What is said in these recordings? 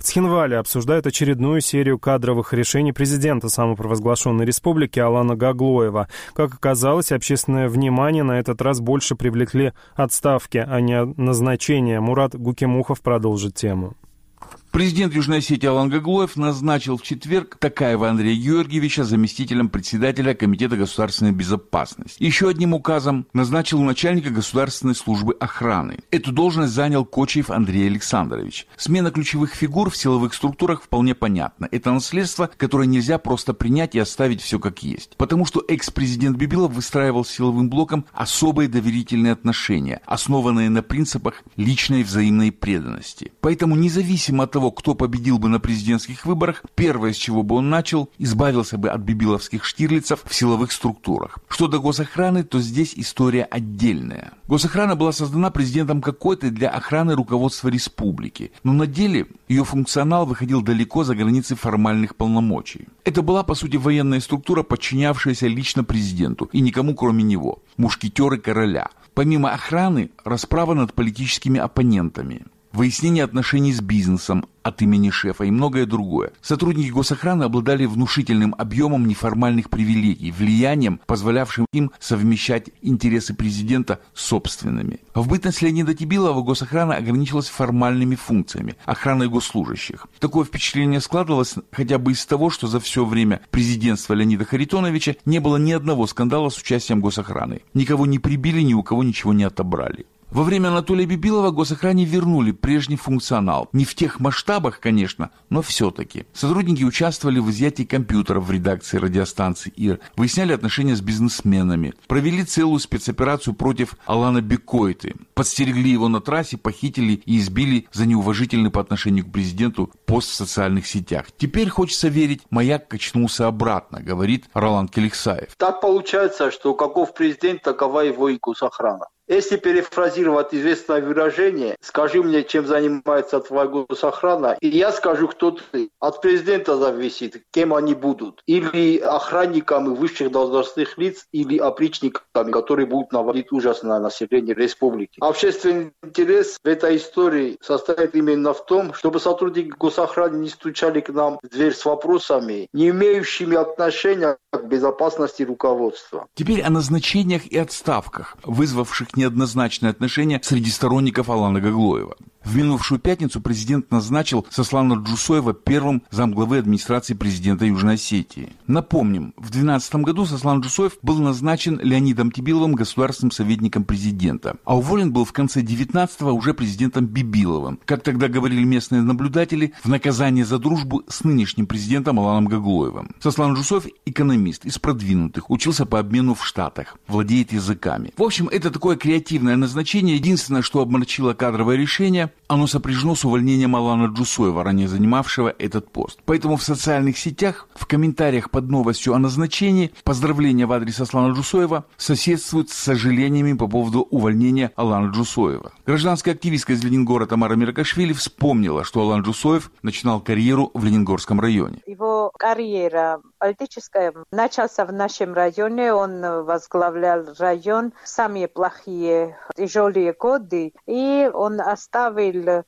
Цхинвале обсуждают очередную серию кадровых решений президента самопровозглашенной республики Алана Гаглоева. Как оказалось, общественное внимание на этот раз больше привлекли отставки, а не назначения. Мурат Гукимухов продолжит тему. Президент Южной Осетии Алан Гаглоев назначил в четверг Токаева Андрея Георгиевича заместителем председателя Комитета государственной безопасности. Еще одним указом назначил начальника Государственной службы охраны. Эту должность занял Кочиев Андрей Александрович. Смена ключевых фигур в силовых структурах вполне понятна. Это наследство, которое нельзя просто принять и оставить все как есть. Потому что экс-президент Бибилов выстраивал с силовым блоком особые доверительные отношения, основанные на принципах личной взаимной преданности. Поэтому независимо от того, кто победил бы на президентских выборах, первое, с чего бы он начал, избавился бы от бибиловских штирлицев в силовых структурах. Что до госохраны, то здесь история отдельная. Госохрана была создана президентом какой-то для охраны руководства республики, но на деле ее функционал выходил далеко за границы формальных полномочий. Это была, по сути, военная структура, подчинявшаяся лично президенту и никому кроме него, мушкетеры короля. Помимо охраны, расправа над политическими оппонентами, выяснение отношений с бизнесом от имени шефа и многое другое. Сотрудники госохраны обладали внушительным объемом неформальных привилегий, влиянием, позволявшим им совмещать интересы президента с собственными. В бытность Леонида Тибилова госохрана ограничилась формальными функциями, охраной госслужащих. Такое впечатление складывалось хотя бы из того, что за все время президентства Леонида Харитоновича не было ни одного скандала с участием госохраны. Никого не прибили, ни у кого ничего не отобрали. Во время Анатолия Бибилова госохране вернули прежний функционал. Не в тех масштабах, конечно, но все-таки. Сотрудники участвовали в изъятии компьютеров в редакции радиостанции ИР, выясняли отношения с бизнесменами, провели целую спецоперацию против Алана Бекойты, подстерегли его на трассе, похитили и избили за неуважительный по отношению к президенту пост в социальных сетях. Теперь хочется верить, маяк качнулся обратно, говорит Ролан Келексаев. Так получается, что каков президент, такова его и госохрана. Если перефразировать известное выражение, скажи мне, чем занимается твоя госохрана, и я скажу, кто ты. От президента зависит, кем они будут. Или охранниками высших должностных лиц, или опричниками, которые будут наводить ужас на население республики. Общественный интерес в этой истории состоит именно в том, чтобы сотрудники госохраны не стучали к нам в дверь с вопросами, не имеющими отношения к безопасности руководства. Теперь о назначениях и отставках, вызвавших неоднозначное отношение среди сторонников Алана Гаглоева. В минувшую пятницу президент назначил Сослана Джусоева первым замглавы администрации президента Южной Осетии. Напомним, в 2012 году Сослан Джусоев был назначен Леонидом Тибиловым государственным советником президента, а уволен был в конце 2019-го уже президентом Бибиловым. Как тогда говорили местные наблюдатели, в наказание за дружбу с нынешним президентом Аланом Гаглоевым. Сослан Джусоев – экономист из продвинутых, учился по обмену в Штатах, владеет языками. В общем, это такое креативное назначение. Единственное, что обморочило кадровое решение, оно сопряжено с увольнением Алана Джусоева, ранее занимавшего этот пост. Поэтому в социальных сетях, в комментариях под новостью о назначении, поздравления в адрес Аслана Джусоева соседствуют с сожалениями по поводу увольнения Алана Джусоева. Гражданская активистка из Ленингора Тамара Миракашвили вспомнила, что Алан Джусоев начинал карьеру в Лениногорском районе. Его карьера политическая начался в нашем районе, он возглавлял район в самые плохие, тяжелые годы, и он оставил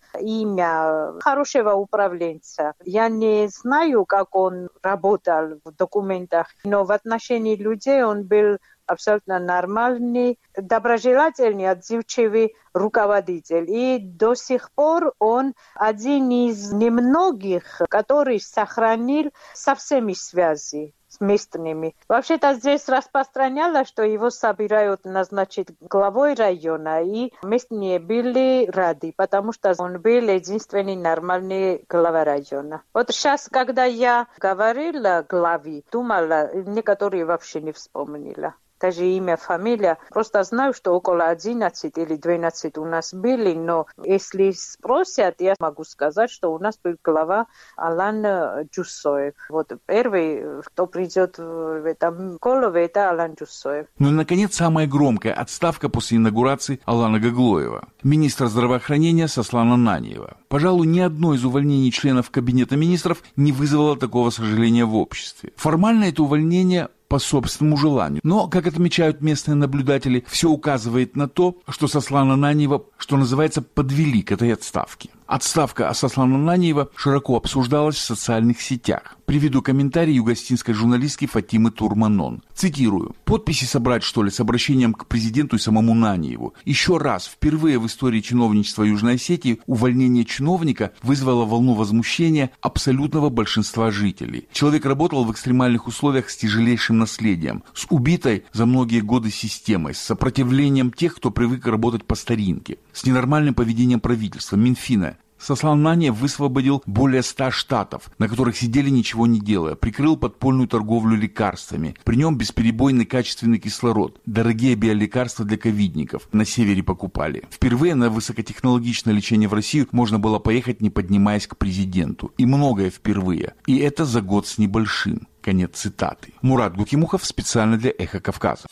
имя хорошего управленца. Я не знаю, как он работал в документах, но в отношении людей он был абсолютно нормальный, доброжелательный, отзывчивый руководитель. И до сих пор он один из немногих, который сохранил со всеми связи с местными. Вообще-то здесь распространялось, что его собирают назначить главой района, и местные были рады, потому что он был единственный нормальный глава района. Вот сейчас, когда я говорила главе, думала, некоторые вообще не вспомнила. Даже имя, фамилия. Просто знаю, что около 11 или 12 у нас были, но если спросят, я могу сказать, что у нас был глава Алан Джусоев. Вот первый, кто придет в этом голове, это Алан Джусоев. Ну и, наконец, самая громкая отставка после инаугурации Алана Гаглоева. Министра здравоохранения Сослана Наниева. Пожалуй, ни одно из увольнений членов Кабинета министров не вызвало такого сожаления в обществе. Формально это увольнение по собственному желанию. Но, как отмечают местные наблюдатели, все указывает на то, что Сослана Наниева, что называется, подвели к этой отставке. Отставка Асаслана Ананиева широко обсуждалась в социальных сетях. Приведу комментарий югославянской журналистки Фатимы Турманон. Цитирую. «Подписи собрать, что ли, с обращением к президенту и самому Ананиеву? Еще раз, впервые в истории чиновничества Южной Осетии увольнение чиновника вызвало волну возмущения абсолютного большинства жителей. Человек работал в экстремальных условиях с тяжелейшим наследием, с убитой за многие годы системой, с сопротивлением тех, кто привык работать по старинке, с ненормальным поведением правительства, Минфина. Асаслан Ананиев высвободил более 100 штатов, на которых сидели ничего не делая, прикрыл подпольную торговлю лекарствами. При нем бесперебойный качественный кислород, дорогие биолекарства для ковидников на севере покупали. Впервые на высокотехнологичное лечение в Россию можно было поехать, не поднимаясь к президенту. И многое впервые. И это за год с небольшим». Конец цитаты. Мурат Гукимухов специально для «Эхо Кавказа».